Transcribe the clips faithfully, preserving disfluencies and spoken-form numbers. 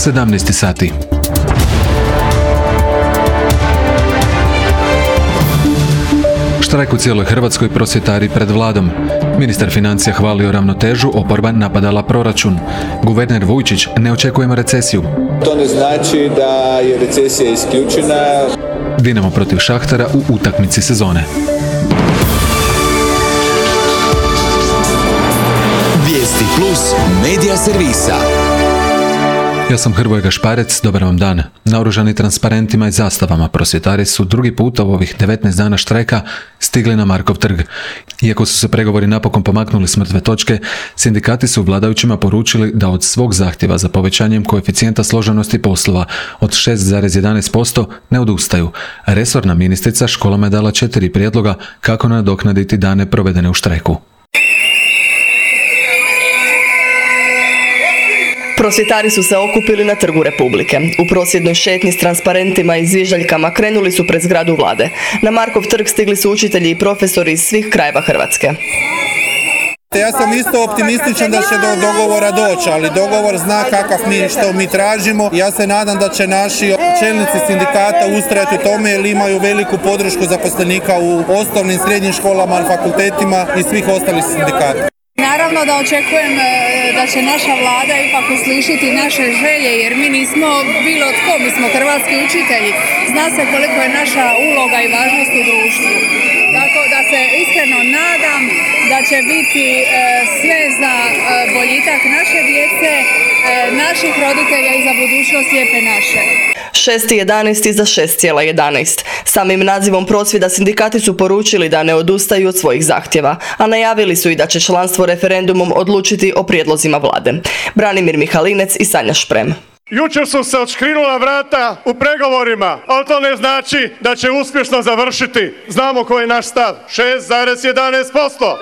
sedamnaest sati. Štrajk u cijeloj Hrvatskoj, prosvjetari pred vladom. Ministar financija hvalio ravnotežu, oporba napadala proračun. Guverner Vujčić: ne očekujemo recesiju. To ne znači da je recesija isključena. Dinamo protiv Šahtara u utakmici sezone. Vijesti plus medija servisa. Ja sam Hrvoje Gašparec, dobar vam dan. Naoružani transparentima i zastavama prosvjetari su drugi puta u ovih devetnaest dana štrajka stigli na Markov trg. Iako su se pregovori napokon pomaknuli s mrtve točke, sindikati su vladajućima poručili da od svog zahtjeva za povećanjem koeficijenta složenosti poslova od šest zarez jedanaest posto ne odustaju. Resorna ministrica školama je dala četiri prijedloga kako nadoknaditi dane provedene u štrajku. Prosvjetari su se okupili na Trgu Republike. U prosvjednoj šetnji s transparentima i zviždaljkama krenuli su pred zgradu vlade. Na Markov trg stigli su učitelji i profesori iz svih krajeva Hrvatske. Ja sam isto optimističan da će do dogovora doći, ali dogovor zna kakav mi, što mi tražimo. Ja se nadam da će naši čelnici sindikata ustrajati u tome jer imaju veliku podršku zaposlenika u osnovnim, srednjim školama, fakultetima i svih ostalih sindikata. Naravno da očekujem da će naša vlada ipak uslišiti naše želje, jer mi nismo bilo tko, mi smo hrvatski učitelji. Zna se koliko je naša uloga i važnost u društvu. Tako da se iskreno nadam da će biti sve za boljitak naše djece, naših roditelja i za budućnost lijepe naše. šest jedanaest za šest jedanaest. Samim nazivom prosvjeda sindikati su poručili da ne odustaju od svojih zahtjeva, a najavili su i da će članstvo referendumom odlučiti o prijedlozima vlade. Branimir Mihalinec i Sanja Šprem. Jučer su se odškrinula vrata u pregovorima, ali to ne znači da će uspješno završiti. Znamo koji je naš stav. šest zarez jedanaest posto.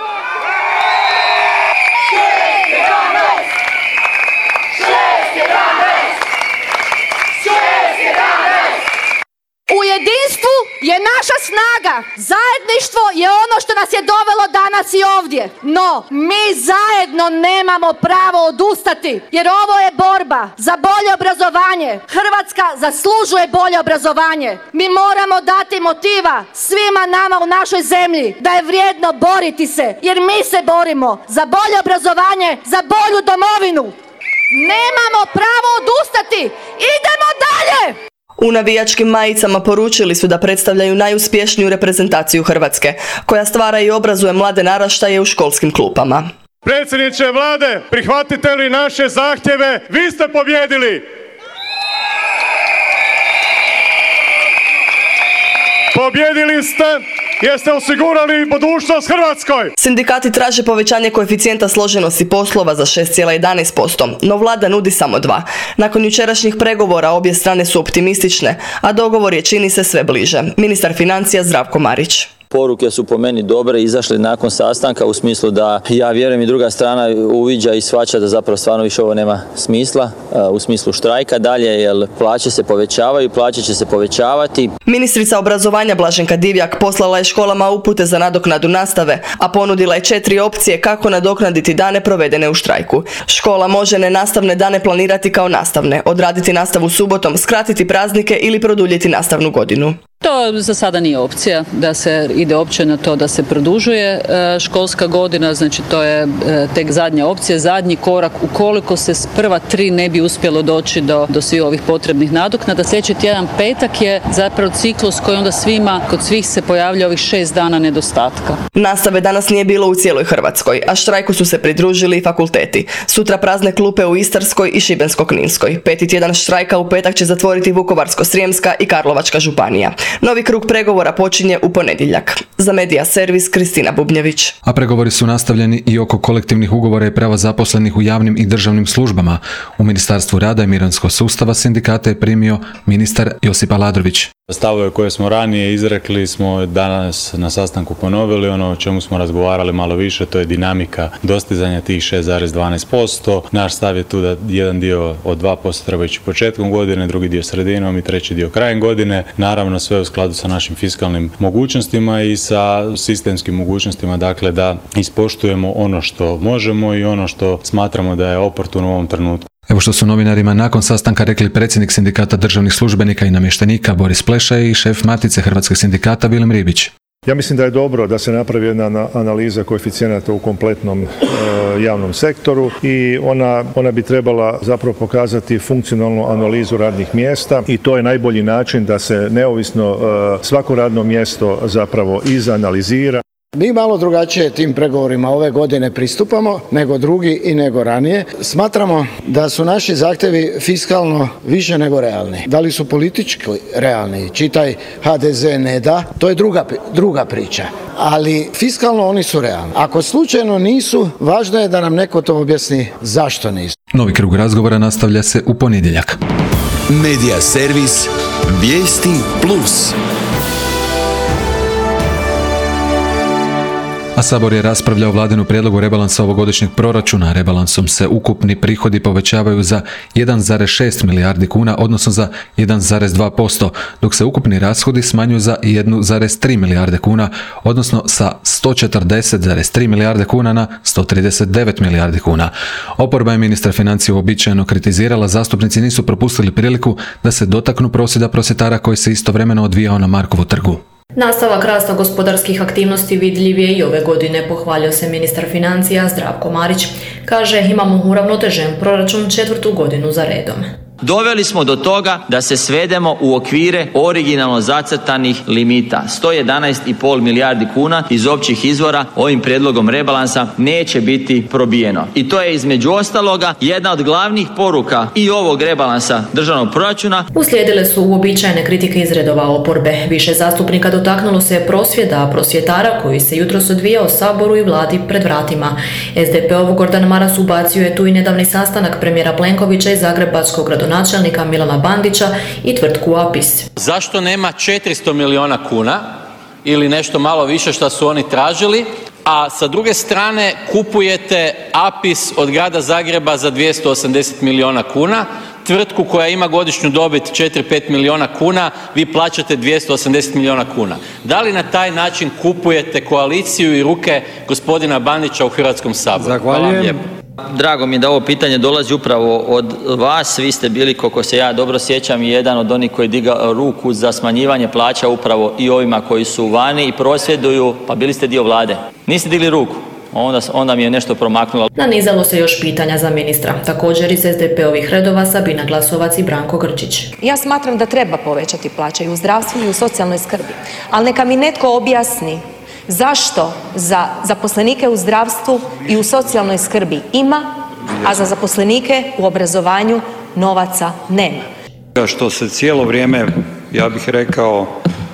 U jedinstvu je naša snaga. Zajedništvo je ono što nas je dovelo danas i ovdje. No, mi zajedno nemamo pravo odustati, jer ovo je borba za bolje obrazovanje. Hrvatska zaslužuje bolje obrazovanje. Mi moramo dati motiva svima nama u našoj zemlji da je vrijedno boriti se, jer mi se borimo za bolje obrazovanje, za bolju domovinu. Nemamo pravo odustati. Idemo dalje! U navijačkim majicama poručili su da predstavljaju najuspješniju reprezentaciju Hrvatske, koja stvara i obrazuje mlade naraštaje u školskim klupama. Predsjedniče vlade, prihvatite li naše zahtjeve? Vi ste pobjedili! Pobjedili ste jer ste osigurali budućnost Hrvatskoj. Sindikati traže povećanje koeficijenta složenosti poslova za šest jedanaest posto, no vlada nudi samo dva. Nakon jučerašnjih pregovora obje strane su optimistične, a dogovor je, čini se, sve bliže. Ministar financija Zdravko Marić. Poruke su po meni dobre, izašle nakon sastanka u smislu da ja vjerujem i druga strana uviđa i shvaća da zapravo stvarno više ovo nema smisla u smislu štrajka dalje, jer plaće se povećavaju, plaće će se povećavati. Ministrica obrazovanja Blaženka Divjak poslala je školama upute za nadoknadu nastave, a ponudila je četiri opcije kako nadoknaditi dane provedene u štrajku. Škola može nenastavne dane planirati kao nastavne, odraditi nastavu subotom, skratiti praznike ili produljiti nastavnu godinu. To za sada nije opcija da se ide opće na to da se produžuje školska godina, znači to je tek zadnja opcija, zadnji korak ukoliko se s prva tri ne bi uspjelo doći do, do svih ovih potrebnih nadoknada. Sljedeći tjedan petak je zapravo ciklus koji onda svima, kod svih se pojavlja ovih šest dana nedostatka. Nastave danas nije bilo u cijeloj Hrvatskoj, a štrajku su se pridružili i fakulteti. Sutra prazne klupe u Istarskoj i Šibensko-kninskoj. Peti tjedan štrajka u petak će zatvoriti Vukovarsko-srijemska i Karlovačka županija. Novi krug pregovora počinje u ponedjeljak. Za Medija servis Kristina Bubnjević. A pregovori su nastavljeni i oko kolektivnih ugovora i prava zaposlenih u javnim i državnim službama. U Ministarstvu rada i mirovinskog sustava sindikate je primio ministar Josip Aladrović. Stavove koje smo ranije izrekli smo danas na sastanku ponovili. Ono o čemu smo razgovarali malo više, to je dinamika dostizanja tih šest zarez dvanaest posto. Naš stav je tu da jedan dio od dva posto treba ići početkom godine, drugi dio sredinom i treći dio krajem godine. Naravno sve u skladu sa našim fiskalnim mogućnostima i sa sistemskim mogućnostima, dakle da ispoštujemo ono što možemo i ono što smatramo da je oportuno u ovom trenutku. Evo što su novinarima nakon sastanka rekli predsjednik Sindikata državnih službenika i namještenika Boris Pleša i šef Matice Hrvatskih sindikata Vilim Ribić. Ja mislim da je dobro da se napravi jedna analiza koeficijenata u kompletnom e, javnom sektoru i ona, ona bi trebala zapravo pokazati funkcionalnu analizu radnih mjesta i to je najbolji način da se neovisno e, svako radno mjesto zapravo izanalizira. Mi malo drugačije tim pregovorima ove godine pristupamo nego drugi i nego ranije. Smatramo da su naši zahtjevi fiskalno više nego realni. Da li su politički realni? Čitaj ha de ze ne da, to je druga, druga priča. Ali fiskalno oni su realni. Ako slučajno nisu, važno je da nam neko to objasni zašto nisu. Novi krug razgovora nastavlja se u ponedjeljak. Medija servis Vijesti plus. A Sabor je raspravljao vladinu prijedlogu rebalansa ovogodišnjeg proračuna. Rebalansom se ukupni prihodi povećavaju za jedan zarez šest milijardi kuna, odnosno za jedan zarez dva posto, dok se ukupni rashodi smanjuju za jedan zarez tri milijarde kuna, odnosno sa sto četrdeset zarez tri milijarde kuna na sto trideset devet milijardi kuna. Oporba je ministra financija uobičajeno kritizirala, zastupnici nisu propustili priliku da se dotaknu prosvjeda prosvjetara koji se istovremeno odvijao na Markovu trgu. Nastavak rasta gospodarskih aktivnosti vidljiv je i ove godine, pohvalio se ministar financija Zdravko Marić. Kaže, imamo uravnotežen proračun četvrtu godinu za redom. Doveli smo do toga da se svedemo u okvire originalno zacrtanih limita. sto jedanaest zarez pet milijardi kuna iz općih izvora ovim prijedlogom rebalansa neće biti probijeno. I to je između ostaloga jedna od glavnih poruka i ovog rebalansa državnog proračuna. Uslijedile su uobičajene kritike iz redova oporbe. Više zastupnika dotaknulo se prosvjeda prosvjetara koji se jutros odvijao Saboru i vladi pred vratima. es de pe ov Gordan Maras ubacio je tu i nedavni sastanak premijera Plenkovića i zagrebačkog gradonačelnika Milana Bandića i tvrtku Apis. Zašto nema četiristo milijuna kuna ili nešto malo više što su oni tražili, a sa druge strane kupujete Apis od grada Zagreba za dvjesto osamdeset milijuna kuna, tvrtku koja ima godišnju dobit četiri do pet milijuna kuna, vi plaćate dvjesto osamdeset milijuna kuna. Da li na taj način kupujete koaliciju i ruke gospodina Bandića u Hrvatskom saboru? Zahvaljujem. Drago mi je da ovo pitanje dolazi upravo od vas. Vi ste bili, koliko se ja dobro sjećam, jedan od onih koji digao ruku za smanjivanje plaća upravo i ovima koji su vani i prosvjeduju, pa bili ste dio vlade. Niste digli ruku. Onda, onda mi je nešto promaknulo. Nanizalo se još pitanja za ministra. Također iz es de pe ovih redova Sabina Glasovac i Branko Grčić. Ja smatram da treba povećati plaće i u zdravstvu i u socijalnoj skrbi. Ali neka mi netko objasni zašto za zaposlenike u zdravstvu i u socijalnoj skrbi ima, a za zaposlenike u obrazovanju novaca nema. Što se cijelo vrijeme, ja bih rekao,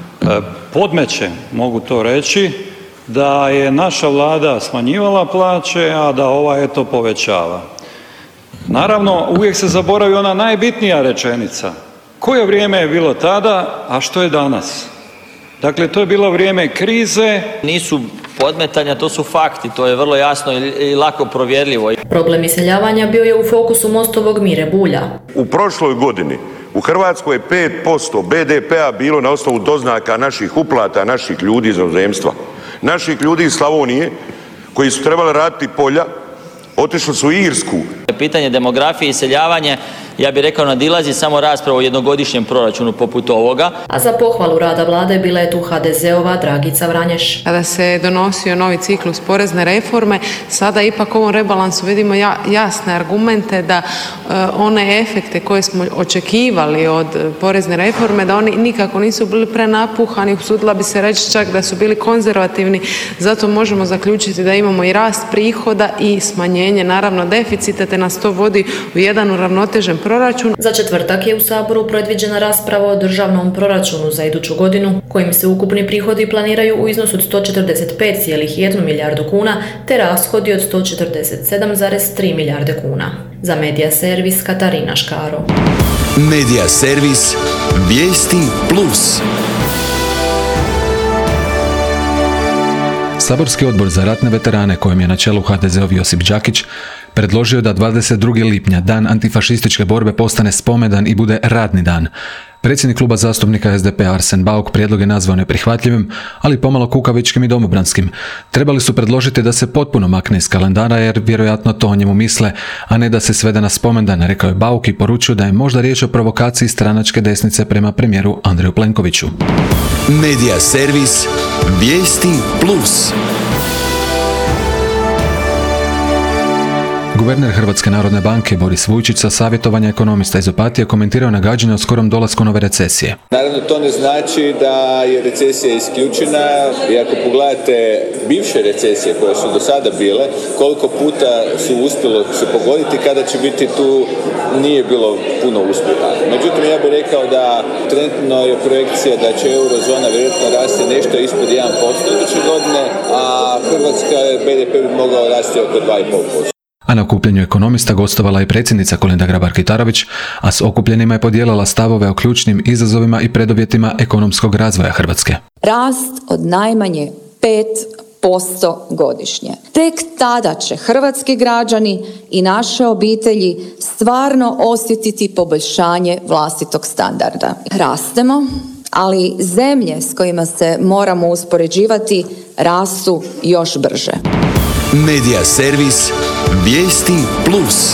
podmeće, mogu to reći, da je naša vlada smanjivala plaće, a da ova eto povećava. Naravno, uvijek se zaboravi ona najbitnija rečenica. Koje vrijeme je bilo tada, a što je danas? Dakle, to je bilo vrijeme krize. Nisu podmetanja, to su fakti, to je vrlo jasno i lako provjerljivo. Problem iseljavanja bio je u fokusu Mostovog Mire Bulja. U prošloj godini u Hrvatskoj je pet posto be de pea bilo na osnovu doznaka naših uplata, naših ljudi iz inozemstva. Naših ljudi iz Slavonije koji su trebali raditi polja, otišli su u Irsku. Pitanje demografije i iseljavanje, ja bih rekao, nadilazi samo raspravu o jednogodišnjem proračunu poput ovoga. A za pohvalu rada vlade bila je tu ha de ze ova Dragica Vranješ. Kada se donosio novi ciklus porezne reforme, sada ipak u ovom rebalansu vidimo ja, jasne argumente da uh, one efekte koje smo očekivali od porezne reforme, da oni nikako nisu bili prenapuhani, usudila bi se reći čak da su bili konzervativni, zato možemo zaključiti da imamo i rast prihoda i smanjenje naravno deficita, te nas to vodi u jedan uravnotežen proračun. Za četvrtak je u Saboru predviđena rasprava o državnom proračunu za iduću godinu, kojim se ukupni prihodi planiraju u iznosu od sto četrdeset pet zarez jedan milijardu kuna, te rashodi od sto četrdeset sedam zarez tri milijarde kuna. Za Medija servis Katarina Škaro. Medija servis Vijesti plus. Saborski odbor za ratne veterane, kojem je na čelu ha de zeov Josip Đakić, predložio da dvadeset drugog lipnja, dan antifašističke borbe, postane spomendan i bude radni dan. Predsjednik kluba zastupnika S D P Arsen Bauk prijedlog je nazvao neprihvatljivim, ali pomalo kukavičkim i domobranskim. Trebali su predložiti da se potpuno makne iz kalendara jer vjerojatno to o njemu misle, a ne da se svede na spomendan, rekao je Bauk i poručio da je možda riječ o provokaciji stranačke desnice prema premijeru Andreju Plenkoviću. Medija servis Vijesti plus. Guverner Hrvatske narodne banke Boris Vujčić sa savjetovanja ekonomista iz Opatije komentirao nagađanja o skorom dolasku nove recesije. Naravno, to ne znači da je recesija isključena i ako pogledate bivše recesije koje su do sada bile, koliko puta su uspjelo se pogoditi, kada će biti tu, nije bilo puno uspjeha. Međutim, ja bih rekao da trenutno je projekcija da će eurozona vjerojatno rasti nešto ispod jedan posto iduće godine, a Hrvatska B D P bi mogao rasti oko dva i pol posto. A na okupljenju ekonomista gostovala i predsjednica Kolinda Grabar-Kitarović, a s okupljenima je podijelila stavove o ključnim izazovima i preduvjetima ekonomskog razvoja Hrvatske. Rast od najmanje pet posto godišnje. Tek tada će hrvatski građani i naše obitelji stvarno osjetiti poboljšanje vlastitog standarda. Rastemo, ali zemlje s kojima se moramo uspoređivati rastu još brže. Medija servis Vijesti plus.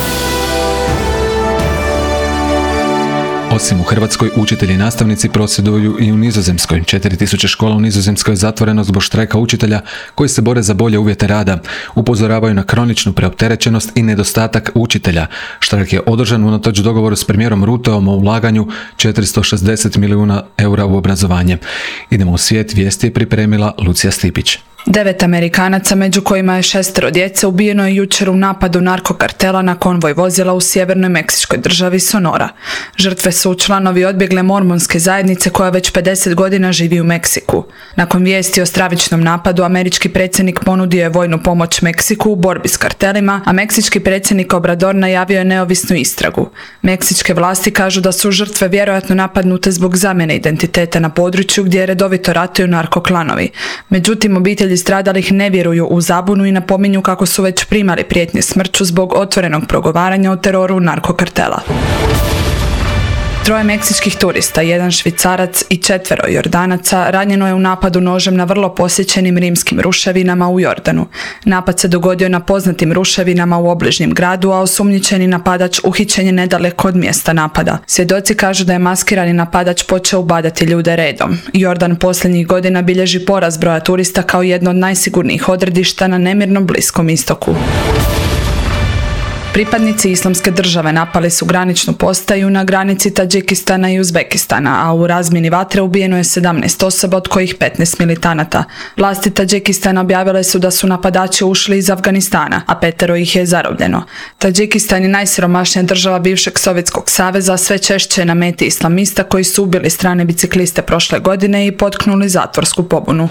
Osim u Hrvatskoj, učitelji i nastavnici prosvjeduju i u Nizozemskoj. četiri tisuće škola u Nizozemskoj je zatvoreno zbog štrajka učitelja koji se bore za bolje uvjete rada. Upozoravaju na kroničnu preopterećenost i nedostatak učitelja. Štrajk je održan unatoč dogovoru s premijerom Ruteom o ulaganju četiristo šezdeset milijuna eura u obrazovanje. Idemo u svijet, vijesti je pripremila Lucija Stipić. Devet Amerikanaca, među kojima je šestero djece, ubijeno je jučer u napadu narkokartela na konvoj vozila u sjevernoj meksičkoj državi Sonora. Žrtve su članovi odbjegle mormonske zajednice koja već pedeset godina živi u Meksiku. Nakon vijesti o stravičnom napadu, američki predsjednik ponudio je vojnu pomoć Meksiku u borbi s kartelima, a meksički predsjednik Obrador najavio je neovisnu istragu. Meksičke vlasti kažu da su žrtve vjerojatno napadnute zbog zamjene identiteta na području gdje redovito ratuju narkoklanovi. Međutim, obitelji stradalih ne vjeruju u zabunu i napominju kako su već primali prijetnje smrću zbog otvorenog progovaranja o teroru narkokartela. Troje meksičkih turista, jedan Švicarac i četvero Jordanaca ranjeno je u napadu nožem na vrlo posjećenim rimskim ruševinama u Jordanu. Napad se dogodio na poznatim ruševinama u obližnjem gradu, a osumnjičeni napadač uhićen je nedaleko od mjesta napada. Svjedoci kažu da je maskirani napadač počeo ubadati ljude redom. Jordan posljednjih godina bilježi porast broja turista kao jedno od najsigurnijih odredišta na nemirnom Bliskom istoku. Pripadnici Islamske države napali su graničnu postaju na granici Tadžikistana i Uzbekistana, a u razmjeni vatre ubijeno je sedamnaest osoba, od kojih petnaest militanata. Vlasti Tadžikistana objavile su da su napadači ušli iz Afganistana, a petero ih je zarobljeno. Tadžikistan je najsiromašnija država bivšeg Sovjetskog saveza, sve češće na meti islamista koji su ubili strane bicikliste prošle godine i potknuli zatvorsku pobunu.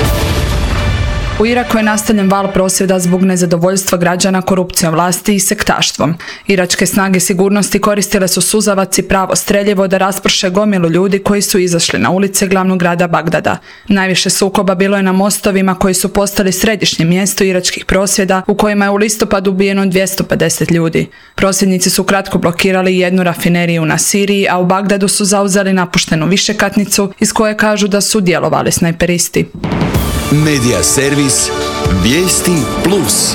U Iraku je nastavljen val prosvjeda zbog nezadovoljstva građana korupcijom vlasti i sektaštvom. Iračke snage sigurnosti koristile su suzavac i pravo streljivo da rasprše gomilu ljudi koji su izašli na ulice glavnog grada Bagdada. Najviše sukoba bilo je na mostovima koji su postali središnje mjesto iračkih prosvjeda u kojima je u listopadu ubijeno dvjesto pedeset ljudi. Prosvjednici su kratko blokirali jednu rafineriju na Siriji, a u Bagdadu su zauzeli napuštenu višekatnicu iz koje kažu da su djelovali snajperisti. Medija servis Vijesti plus.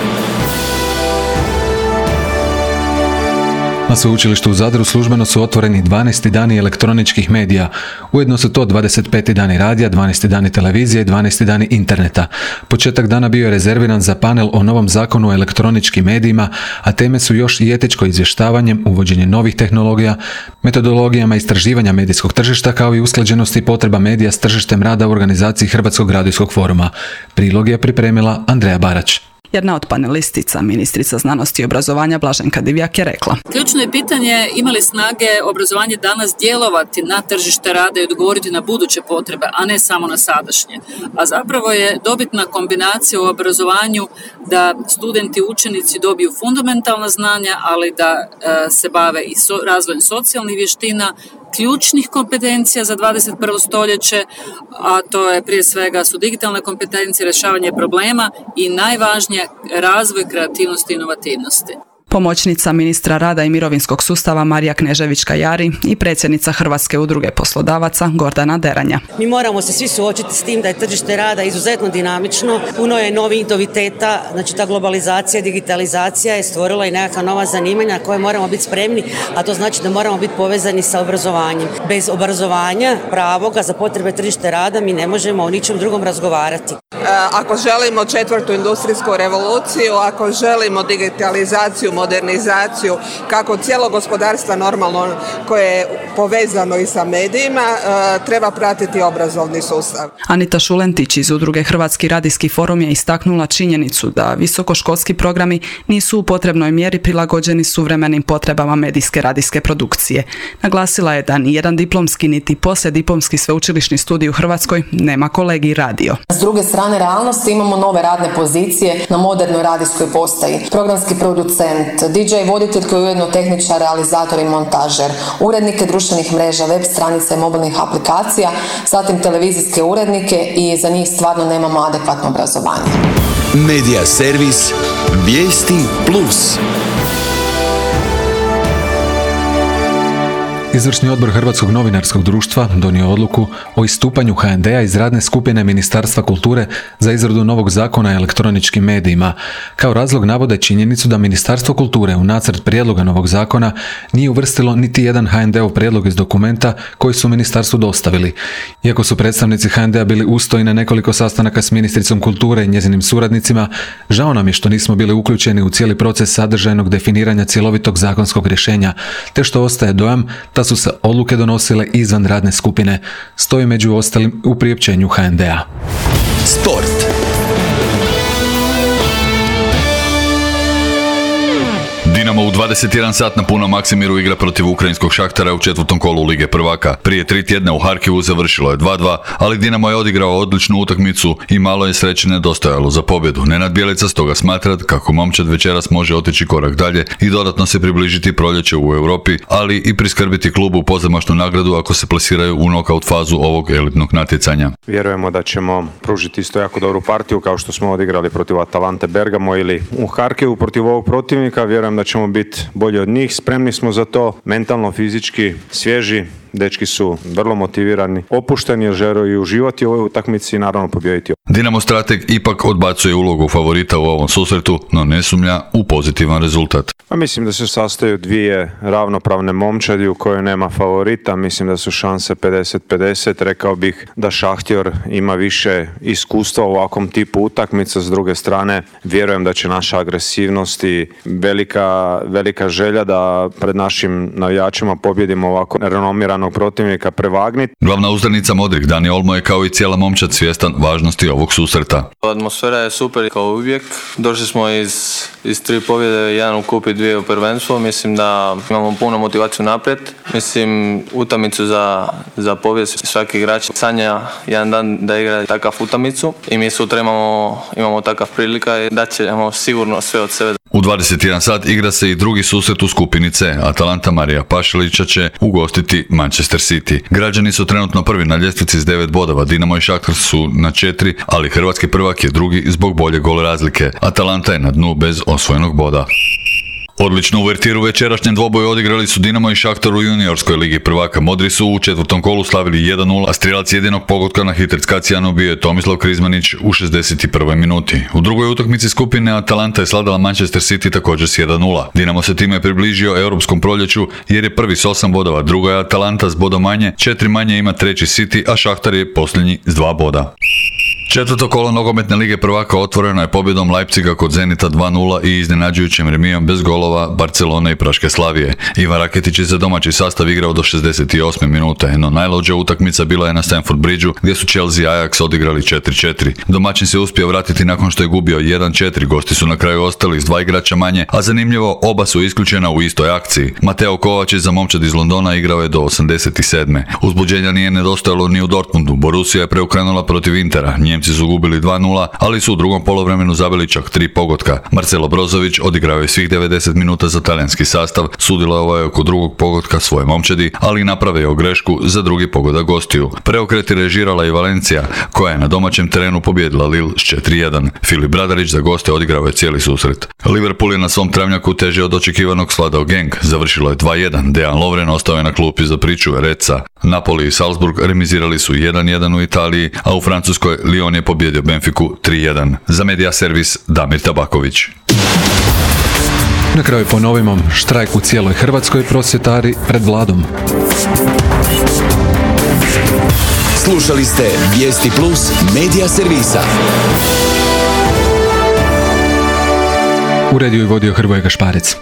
Na sveučilištu u Zadru službeno su otvoreni dvanaesti dani elektroničkih medija. Ujedno su to dvadeset peti dani radija, dvanaesti dani televizije i dvanaesti dani interneta. Početak dana bio je rezerviran za panel o novom zakonu o elektroničkim medijima, a teme su još i etičko izvještavanje, uvođenje novih tehnologija, metodologijama istraživanja medijskog tržišta kao i usklađenosti potreba medija s tržištem rada u organizaciji Hrvatskog radijskog foruma. Prilog je pripremila Andreja Barać. Jedna od panelistica, ministrica znanosti i obrazovanja Blaženka Divjak je rekla: Ključno je pitanje ima li snage obrazovanje danas djelovati na tržište rada i odgovoriti na buduće potrebe, a ne samo na sadašnje. A zapravo je dobitna kombinacija u obrazovanju da studenti i učenici dobiju fundamentalna znanja, ali da e, se bave i so, razvojem socijalnih vještina, ključnih kompetencija za dvadeset prvo stoljeće, a to je prije svega su digitalne kompetencije, rješavanje problema i najvažnije razvoj kreativnosti i inovativnosti. pomoćnica ministra rada i mirovinskog sustava Marija Knežević-Kajari i predsjednica Hrvatske udruge poslodavaca Gordana Deranja. Mi moramo se svi suočiti s tim da je tržište rada izuzetno dinamično, puno je novih noviteta, znači ta globalizacija, digitalizacija je stvorila i nekakva nova zanimanja koje moramo biti spremni, a to znači da moramo biti povezani sa obrazovanjem. Bez obrazovanja pravoga za potrebe tržišta rada mi ne možemo o ničem drugom razgovarati. Ako želimo četvrtu industrijsku revoluciju, ako želimo digitalizaciju, modernizaciju, kako cijelo gospodarstva normalno koje je povezano i sa medijima, treba pratiti obrazovni sustav. Anita Šulentić iz udruge Hrvatski radijski forum je istaknula činjenicu da visokoškolski programi nisu u potrebnoj mjeri prilagođeni suvremenim potrebama medijske radijske produkcije. Naglasila je da ni jedan diplomski niti poslijediplomski sveučilišni studij u Hrvatskoj nema kolegij radio. S druge strane realnosti imamo nove radne pozicije na modernoj radijskoj postaji. Programski producent, D J voditelj koji je ujedno tehničar, realizator i montažer, urednike društvenih mreža, web stranica i mobilnih aplikacija, zatim televizijske urednike i za njih stvarno nemamo adekvatno obrazovanje. Medija servis Vijesti plus. Izvršni odbor Hrvatskog novinarskog društva donio odluku o istupanju H N D-a iz radne skupine Ministarstva kulture za izradu novog zakona o elektroničkim medijima. Kao razlog navode činjenicu da Ministarstvo kulture u nacrt prijedloga novog zakona nije uvrstilo niti jedan H N D-ov prijedlog iz dokumenta koji su ministarstvu dostavili. Iako su predstavnici H N D-a bili ustoji na nekoliko sastanaka s ministricom kulture i njezinim suradnicima, žao nam je što nismo bili uključeni u cijeli proces sadržajnog definiranja cjelovitog zakonskog rješenja, te što ostaje dojam da su se odluke donosile izvan radne skupine, stoji među ostalim u priopćenju H N D-a. Sport. Dinamo u dvadeset jedan sat na punom Maksimiru igra protiv ukrajinskog Šahtara u četvrtom kolu Lige prvaka. Prije tri tjedna u Harkivu završilo je dva dva, ali Dinamo je odigrao odličnu utakmicu i malo je sreće nedostajalo za pobjedu. Nenad Bjelica stoga smatra kako momčad večeras može otići korak dalje i dodatno se približiti proljeće u Europi, ali i priskrbiti klubu pozamašnu nagradu ako se plasiraju u nokaut fazu ovog elitnog natjecanja. Vjerujemo da ćemo pružiti isto jako dobru partiju kao što smo odigrali protiv Atalante Bergamo ili u Harkivu protiv ovog protivnika. Vjerujem da ćemo biti bolji od njih, spremni smo za to, mentalno, fizički, svježi, dečki su vrlo motivirani, opušteni jer žele i uživati u ovoj utakmici i naravno pobijediti. Dinamo strateg ipak odbacuje ulogu favorita u ovom susretu, no ne sumnja u pozitivan rezultat. A mislim da se sastaju dvije ravnopravne momčadi u kojoj nema favorita, mislim da su šanse pedeset pedeset, rekao bih da Šahtjor ima više iskustva u ovakvom tipu utakmica, s druge strane vjerujem da će naša agresivnost i velika, velika želja da pred našim navijačima pobjedimo ovako renomiranog protivnika prevagniti. Glavna uzdanica Modrik Dani Olmo je kao i cijela momčad svjestan važnosti ovog susreta. Atmosfera je super kao uvijek. Došli smo iz, iz tri pobjede, jedan u kupi, dvije u prvenstvu. Mislim da imamo puno motivaciju naprijed. Mislim, utakmicu za, za pobjed svaki igrač sanja jedan dan da igra takav utakmicu i mi sutra imamo, imamo takav prilika i da ćemo sigurno sve od sebe. U dvadeset jedan sat igra se i drugi susret u skupini C. Atalanta Marija Pašalića će ugostiti Manchester City. Građani su trenutno prvi na ljestvici s devet bodova, Dinamo i Šahtar su na četiri, ali hrvatski prvak je drugi zbog bolje gol razlike. Atalanta je na dnu bez osvojenog boda. Odličnu uvertiru večerašnjem dvoboju odigrali su Dinamo i Šahtar u juniorskoj ligi prvaka. Modri su u četvrtom kolu slavili jedan nula, a strijelac jedinog pogotka na Hitrec Kacijanu bio je Tomislav Krizmanić u šezdeset prvoj minuti. U drugoj utakmici skupine Atalanta je sladala Manchester City također s jedan nula. Dinamo se time približio europskom proljeću jer je prvi s osam bodova, druga je Atalanta s bodom manje, četiri manje ima treći City, a Šahtar je posljednji s dva boda. Četvrto kolo nogometne lige prvaka otvoreno je pobjedom Leipziga kod Zenita dva nula i iznenađujućim remijom bez golova Barcelone i Praške Slavije. Ivan Raketić je za domaći sastav igrao do šezdeset osme minute, no najlođa utakmica bila je na Stamford Bridgeu gdje su Chelsea i Ajax odigrali četiri četiri. Domaćin se uspio vratiti nakon što je gubio jedan četiri, gosti su na kraju ostali s dva igrača manje, a zanimljivo oba su isključena u istoj akciji. Mateo Kovačić za momčad iz Londona igrao je do osamdeset sedme. Uzbuđenja nije nedostajalo ni u Dortmundu, Borussia je preokrenula protiv Intera, Njemci Nijemci su gubili dva nula, ali su u drugom poluvremenu zabili čak tri pogotka. Marcelo Brozović odigrao je svih devedeset minuta za talijanski sastav, sudjelovao je oko drugog pogotka svoje momčadi, ali napravio grešku za drugi pogodak gostiju. Preokret je režirala i Valencija, koja je na domaćem terenu pobijedila Lille s četiri jedan. Filip Bradarić za goste odigrao je cijeli susret. Liverpool je na svom travnjaku teže od očekivanog sladao Genk, završilo je dva jedan. Dejan Lovren ostao je na klupi za pričuve Reca. Napoli i Salzburg remizirali su jedan jedan u Italiji, a u Francuskoj Lyon je pobjedio Benfiku tri jedan. Za Media Servis Damir Tabaković. Na kraju ponovimo, štrajk u cijeloj Hrvatskoj, prosvjetari pred vladom. Slušali ste Vijesti Plus Media Servisa. Uredio i vodio Hrvoje Gašparec.